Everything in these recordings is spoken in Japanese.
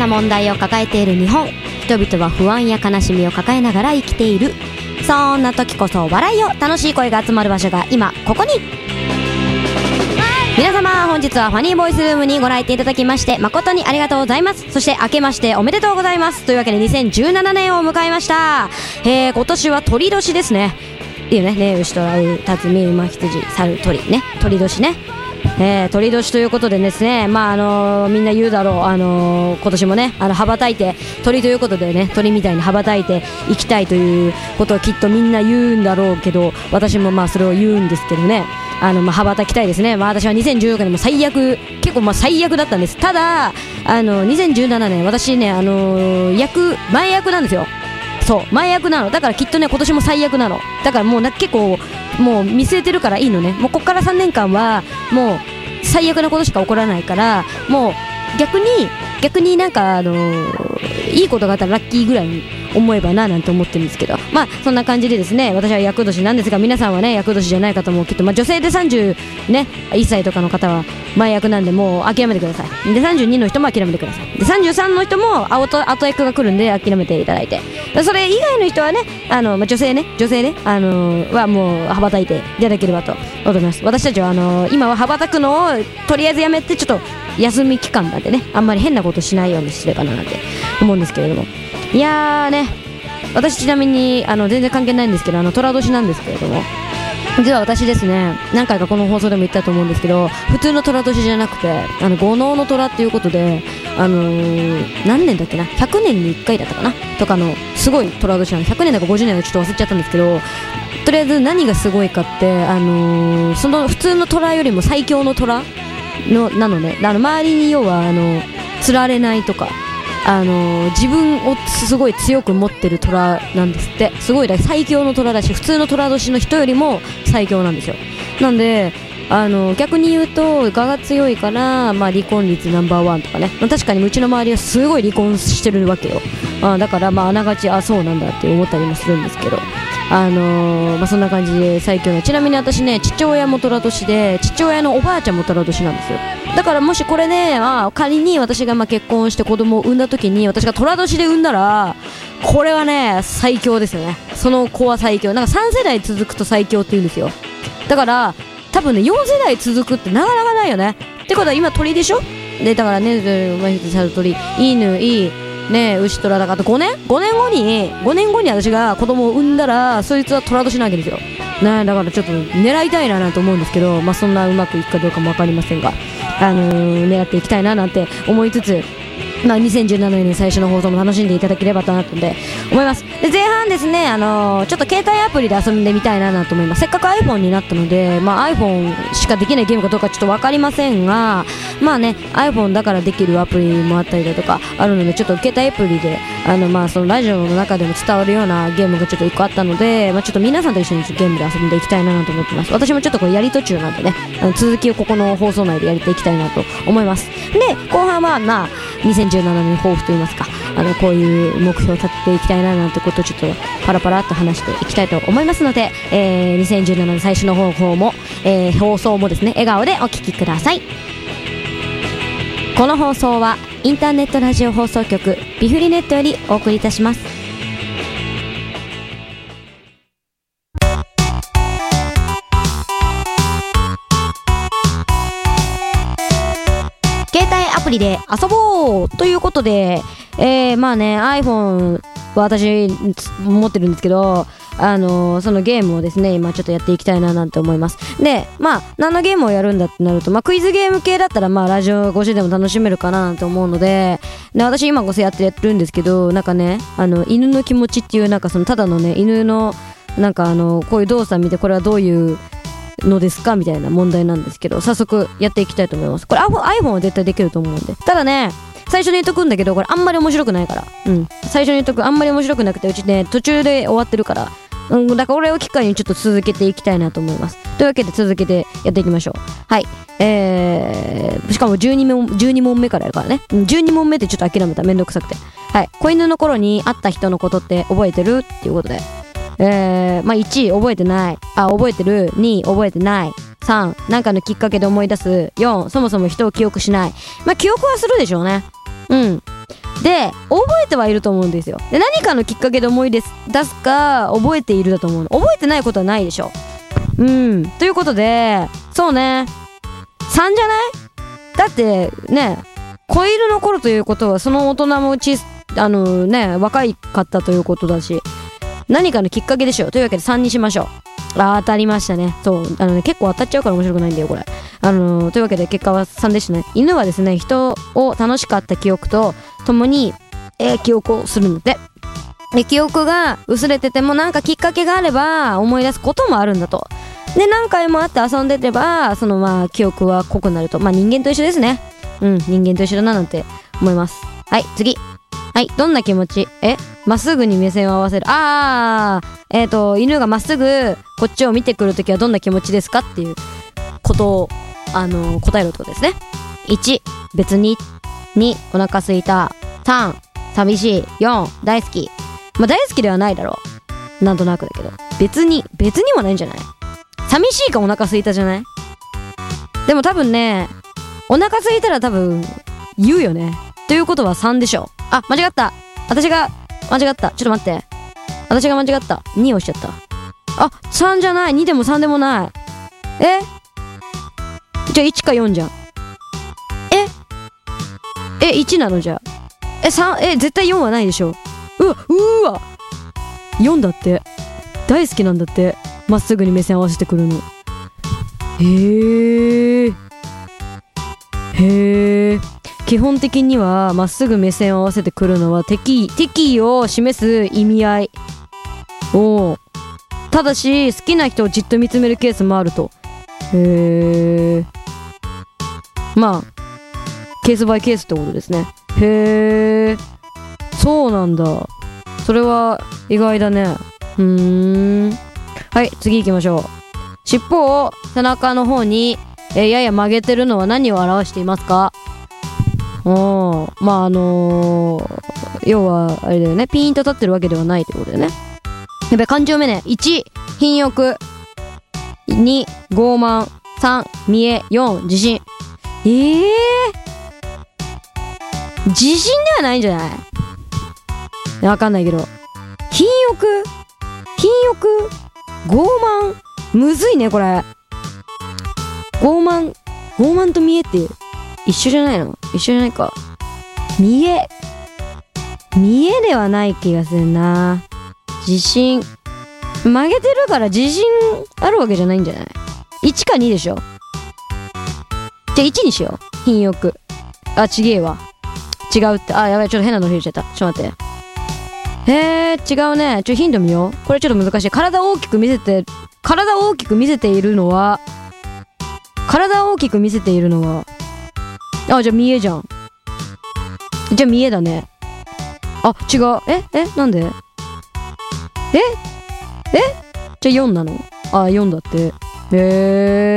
な問題を抱えている日本。人々は不安や悲しみを抱えながら生きている。そんな時こそ笑いを、楽しい声が集まる場所が今ここに。皆様、本日はファニーボイスルームにご来店いただきまして誠にありがとうございます。そして明けましておめでとうございます。というわけで2017年を迎えました。今年は鳥年ですね。いいよね。ね、牛とらう、たつみ、馬、羊、猿、鳥ね、鳥年ね。鳥年ということでですね、みんな言うだろう、今年もね、羽ばたいて、鳥ということでね、鳥みたいに羽ばたいていきたいということをきっとみんな言うんだろうけど、私もそれを言うんですけどね、羽ばたきたいですね。私は2014年も結構最悪だったんです。ただ、2017年、私ね、前役なんですよ。そう、前役なの。だからきっとね、今年も最悪なの。だからもう結構、もう見据えてるからいいのね。もうこっから3年間はもう最悪なことしか起こらないから、もう逆になんかいいことがあったらラッキーぐらいに思えばななんて思ってるんですけど、そんな感じでですね、私は厄年なんですが、皆さんはね厄年じゃない方もきっと、女性で31歳とかの方は前役なんでもう諦めてください。で32の人も諦めてください。で33の人も後役が来るんで諦めていただいて、それ以外の人はね、女性はもう羽ばたいていただければと思います。私たちは今は羽ばたくのをとりあえずやめて、ちょっと休み期間なんでね、あんまり変なことしないようにすればななんて思うんですけれども、いやーね、私ちなみに全然関係ないんですけど、寅年なんですけれども、実は私ですね、何回かこの放送でも言ったと思うんですけど、普通の寅年じゃなくて五能の寅っていうことで、何年だっけな、100年に1回だったかなとかのすごい寅年なの。100年だか50年だかちょっと忘れちゃったんですけど、とりあえず何がすごいかって、その普通の寅よりも最強の寅なのね。周りに要は釣られないとか、自分をすごい強く持ってる虎なんですって。すごい最強の虎だし、普通の虎年の人よりも最強なんですよ。なんで逆に言うと我が強いから、離婚率ナンバーワンとかね、確かにうちの周りはすごい離婚してるわけよ。だからあながちそうなんだって思ったりもするんですけど、そんな感じで最強の。ちなみに私ね、父親も虎年で、父親のおばあちゃんも虎年なんですよ。だからもしこれね、仮に私が結婚して子供を産んだ時に私が虎年で産んだら、これはね最強ですよね。その子は最強。なんか3世代続くと最強って言うんですよ。だから多分ね4世代続くってなかなかないよね。ってことは今鳥でしょ。でだからね、鳥、犬、いいね、牛虎だから5年後に私が子供を産んだら、そいつは虎年なわけですよね。だからちょっと狙いたいななんて思うんですけど、そんなうまくいくかどうかも分かりませんが、狙っていきたいななんて思いつつ、2017年の最初の放送も楽しんでいただければと思います。で前半ですね、ちょっと携帯アプリで遊んでみたいなと思います。せっかく iPhone になったので、iPhone しかできないゲームかどうかちょっと分かりませんが、iPhone だからできるアプリもあったりだとかあるので、ちょっと携帯アプリでそのラジオの中でも伝わるようなゲームがちょっと1個あったので、ちょっと皆さんと一緒にゲームで遊んでいきたいなと思ってます。私もちょっとこれやり途中なんでね、続きをここの放送内でやっていきたいなと思います。で後半は2017年抱負といいますか、こういう目標を立てていきたいななんてことをちょっとパラパラっと話していきたいと思いますので、2017年最初の放送もですね、笑顔でお聞きください。この放送はインターネットラジオ放送局ビフリネットよりお送りいたします。携帯アプリで遊ぼうということで、iPhone は私持ってるんですけど、そのゲームをですね今ちょっとやっていきたいななんて思います。で何のゲームをやるんだってなると、クイズゲーム系だったらラジオ越しでも楽しめるかななんて思うので、私今こそやってるんですけど、犬の気持ちっていう、そのただのね犬のこういう動作見てこれはどういうのですかみたいな問題なんですけど、早速やっていきたいと思います。これ iPhone は絶対できると思うんで、ただね最初に言っとくんだけど、これあんまり面白くないから、最初に言っとく、あんまり面白くなくて、うちね途中で終わってるから、だからこれを機会にちょっと続けていきたいなと思います。というわけで続けてやっていきましょう。はい、しかも12問目からやるからね。12問目でちょっと諦めた、めんどくさくて。はい、子犬の頃に会った人のことって覚えてるっていうことで、1覚えてない、覚えてる、2覚えてない、3なんかのきっかけで思い出す、4そもそも人を記憶しない。記憶はするでしょうね。 で覚えてはいると思うんですよ。で何かのきっかけで思い出すか覚えているだと思うの。覚えてないことはないでしょ。ということでそうね3じゃない？だってね子犬の頃ということはその大人も若いかったということだし何かのきっかけでしょ。というわけで3にしましょう。当たりましたね。そう結構当たっちゃうから面白くないんだよこれ。というわけで結果は3でしたね。犬はですね人を楽しかった記憶と共に、記憶をするので記憶が薄れててもなんかきっかけがあれば思い出すこともあるんだと。で何回も会って遊んでればその記憶は濃くなると。人間と一緒ですね。人間と一緒だななんて思います。はい次。はいどんな気持ち？まっすぐに目線を合わせる。犬がまっすぐこっちを見てくるときはどんな気持ちですかっていうことを答えるってことですね。1別に、2お腹すいた、3寂しい、4大好き。大好きではないだろうなんとなくだけど別にもないんじゃない？寂しいかお腹すいたじゃない？でも多分ねお腹すいたら多分言うよね。ということは3でしょ。間違った。私が間違った。ちょっと待って。私が間違った。2押しちゃった。3じゃない。2でも3でもない。じゃあ1か4じゃん。1なのじゃあ。3、絶対4はないでしょ。うわ4だって。大好きなんだって。まっすぐに目線合わせてくるの。基本的にはまっすぐ目線を合わせてくるのは敵意を示す意味合い。ただし好きな人をじっと見つめるケースもあると。ケースバイケースってことですね。そうなんだ。それは意外だね。はい次行きましょう。尻尾を背中の方に、やや曲げてるのは何を表していますか？要はあれだよね。ピーンと立ってるわけではないということだよね。やっぱり漢字読めね。1品欲、2傲慢、3見栄、4自信。自信ではないんじゃない？わかんないけど品欲傲慢むずいねこれ。傲慢と見栄って一緒じゃないの？一緒じゃないか。見栄ではない気がするな。自信曲げてるから自信あるわけじゃないんじゃない？ 1 か2でしょ。じゃあ1にしよう。品欲。ちげえわ。違うって。やばいちょっと変なの入れちゃった。ちょっと待って。違うね。ヒント見よう。これちょっと難しい。体を大きく見せているのはじゃあ見栄じゃん。じゃあ見栄だね。違う。なんで？じゃあ4なの？4だって。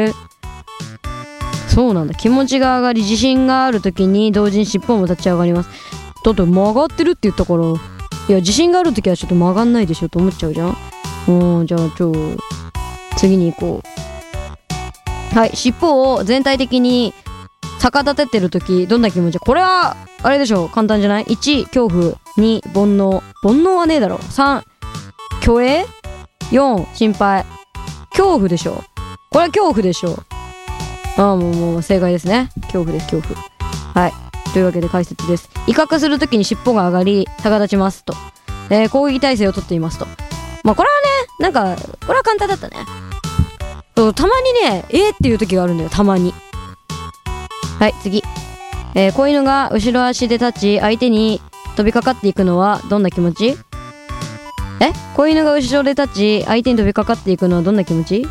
そうなんだ。気持ちが上がり自信があるときに同時に尻尾も立ち上がります。だって曲がってるって言ったから、いや自信があるときはちょっと曲がんないでしょと思っちゃうじゃん。じゃあ次に行こう。はい尻尾を全体的に逆立ててるときどんな気持ち？これはあれでしょ。簡単じゃない？ 1 恐怖、2煩悩はねえだろ。3虚栄、4心配。恐怖でしょ。これは恐怖でしょ。もう正解ですね。恐怖です。恐怖。はいというわけで解説です。威嚇するときに尻尾が上がり逆立ちますと。攻撃態勢をとっていますと。これはねこれは簡単だったね。たまにねっていう時があるんだよ。たまに。はい次。子犬が後ろ足で立ち相手に飛びかかっていくのはどんな気持ち？子犬が後ろで立ち相手に飛びかかっていくのはどんな気持ち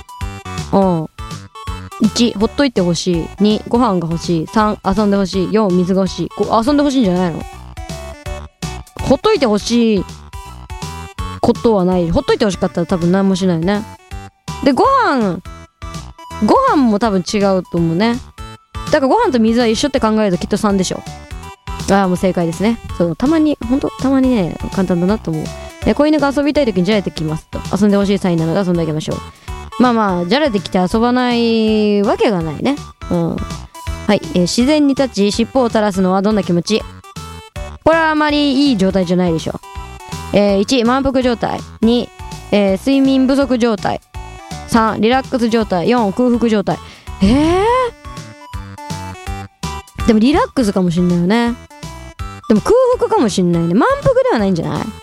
？1ほっといてほしい、2ご飯が欲しい、3遊んでほしい、4水が欲しい。遊んでほしいんじゃないの？ほっといてほしいことはない。ほっといてほしかったら多分何もしないね。でご飯も多分違うと思うね。だからご飯と水は一緒って考えるときっと3でしょ。もう正解ですね。そうたまにね簡単だなと思う。子犬が遊びたいときにじゃれてきますと。遊んでほしいサインなので遊んであげましょう。じゃれてきて遊ばないわけがないね。はい、自然に立ち尻尾を垂らすのはどんな気持ち？ これはあまりいい状態じゃないでしょ。1、満腹状態。2、睡眠不足状態。3、リラックス状態。4、空腹状態。でもリラックスかもしんないよね。でも空腹かもしんないね。満腹ではないんじゃない？ 3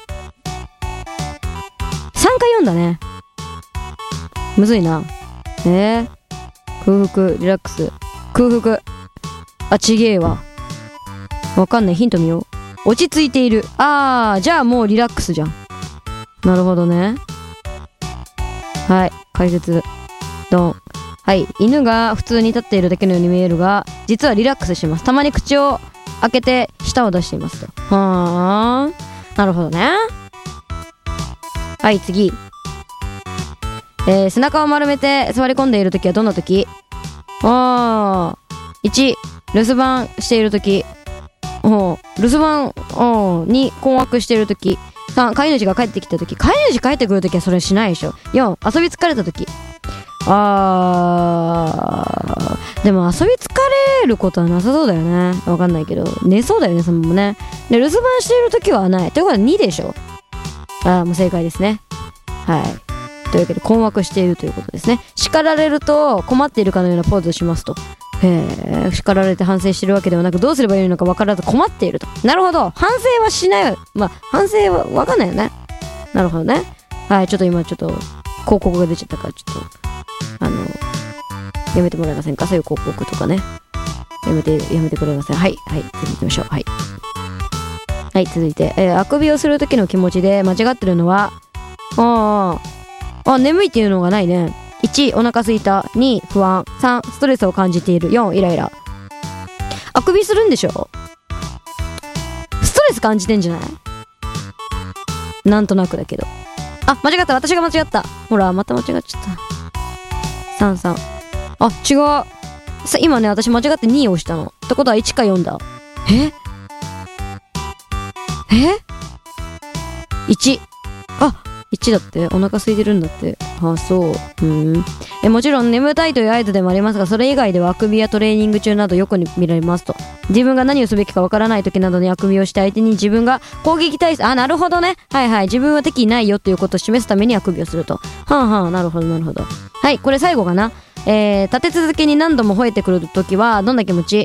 か4だね。むずいな。空腹、リラックス。空腹。あ、ちげえわ。わかんない。ヒント見よう。落ち着いている。じゃあもうリラックスじゃん。なるほどね。はい、解説。ドン。はい、犬が普通に立っているだけのように見えるが、実はリラックスしてます。たまに口を開けて舌を出していますと。なるほどね。はい、次。背中を丸めて座り込んでいるときはどんなとき？1、留守番しているとき。留守番2、困惑しているとき。3、飼い主が帰ってきたとき。飼い主帰ってくるときはそれしないでしょ。4、遊び疲れたとき。でも遊び疲れることはなさそうだよね。わかんないけど寝そうだよね、そのもね。で、留守番しているときはない。ということは2でしょ。もう正解ですね。はい。というわけで困惑しているということですね。叱られると困っているかのようなポーズをしますと。叱られて反省してるわけではなく、どうすればいいのか分からず困っていると。なるほど。反省はしない。反省は分かんないよね。なるほどね。はい、ちょっと今広告が出ちゃったから、ちょっとやめてもらえませんか？そういう広告とかね。やめてくれません。はい、次行きましょう。はい、続いて、あくびをする時の気持ちで間違ってるのは、眠いっていうのがないね。1、お腹すいた。2、不安。3、ストレスを感じている。4、イライラ。あくびするんでしょ？ストレス感じてんじゃない？なんとなくだけど。間違った。私が間違った。ほら、また間違っちゃった。3。違う。今ね、私間違って2を押したの。ってことは1か4だ。1。1だって。お腹空いてるんだって。そう。もちろん眠たいという合図でもありますが、それ以外ではあくびやトレーニング中などよく見られますと。自分が何をすべきかわからない時などにあくびをして相手に自分が攻撃対策、なるほどね。はい、自分は敵いないよということを示すためにあくびをすると。なるほど。はい、これ最後かな。立て続けに何度も吠えてくる時はどんな気持ち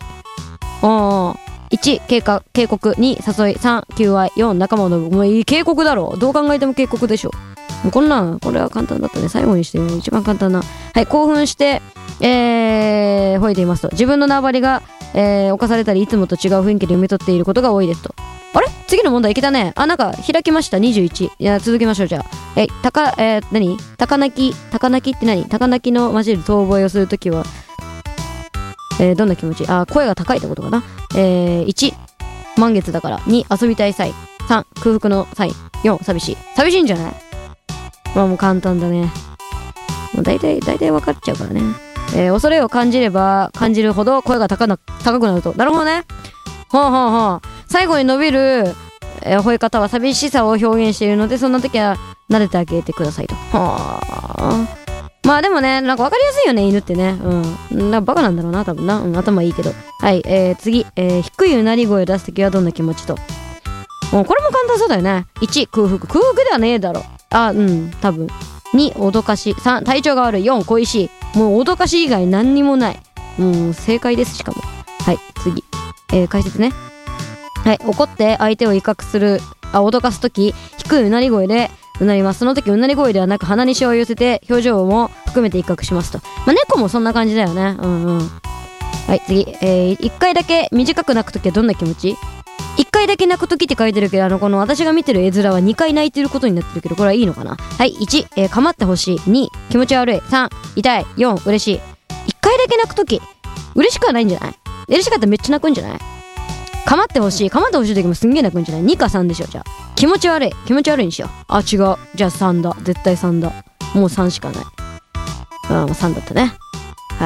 ？1、警告。2、誘い。3、求愛。4、仲間を呼ぶ。もういい警告だろ。どう考えても警告でしょ。もうこれは簡単だったね。最後にして一番簡単な。はい、興奮して、吠えていますと。自分の縄張りが、侵されたり、いつもと違う雰囲気で読み取っていることが多いですと。あれ？次の問題いけたね。なんか開きました。21。いや、続きましょう、じゃあ。高泣きって何？高泣きの混じる遠吠えをするときは、どんな気持ち？声が高いってことかな。1、満月だから。2、遊びたいサイン。3、空腹のサイン。4、寂しい。寂しいんじゃない？もう簡単だね。もう大体分かっちゃうからね。恐れを感じれば感じるほど声が高くなると。なるほどね。最後に伸びる、吠え方は寂しさを表現しているので、そんな時は撫でてあげてくださいと。まあでもね、なんか分かりやすいよね、犬ってね。なんかバカなんだろうな、多分な。頭いいけど。はい、次、低いうなり声を出す時はどんな気持ちと。これも簡単そうだよね。1、空腹ではねえだろ。多分。2、脅かし。3、体調が悪い。4、恋しい。もう脅かし以外何にもない。正解です、しかも。はい、次。解説ね。はい、怒って相手を威嚇する、脅かすとき、低いうなり声でうなります。その時うなり声ではなく鼻にしわを寄せて表情も含めて威嚇しますと。猫もそんな感じだよね。はい、次。1回だけ短く泣くときはどんな気持ち？1回だけ泣くときって書いてるけど、この私が見てる絵面は2回泣いてることになってるけど、これはいいのかな？はい、1、構ってほしい。2、気持ち悪い。3、痛い。4、嬉しい。1回だけ泣くとき、嬉しくはないんじゃない？嬉しかったらめっちゃ泣くんじゃない？構ってほしい時もすんげえ泣くんじゃない？ 2 か3でしょ。じゃあ気持ち悪いにしよう。違う。じゃあ3だ。絶対3だ。もう3しかない。3だったね。はい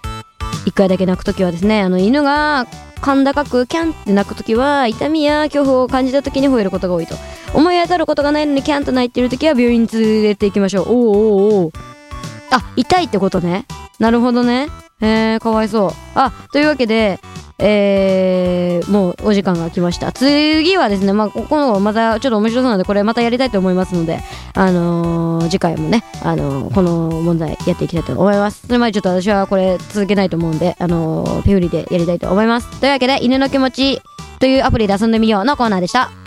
。1回だけ泣くときはですね、犬が甲高くキャンって泣くときは痛みや恐怖を感じたときに吠えることが多いと。思い当たることがないのにキャンと泣いてるときは病院に連れて行きましょう。痛いってことね。なるほどね。 かわいそう。というわけで、もうお時間が来ました。次はですね、今度またちょっと面白そうなので、これまたやりたいと思いますので、次回もね、この問題やっていきたいと思います。それまでちょっと私はこれ続けないと思うんで、ピフリでやりたいと思います。というわけで、犬の気持ちというアプリで遊んでみようのコーナーでした。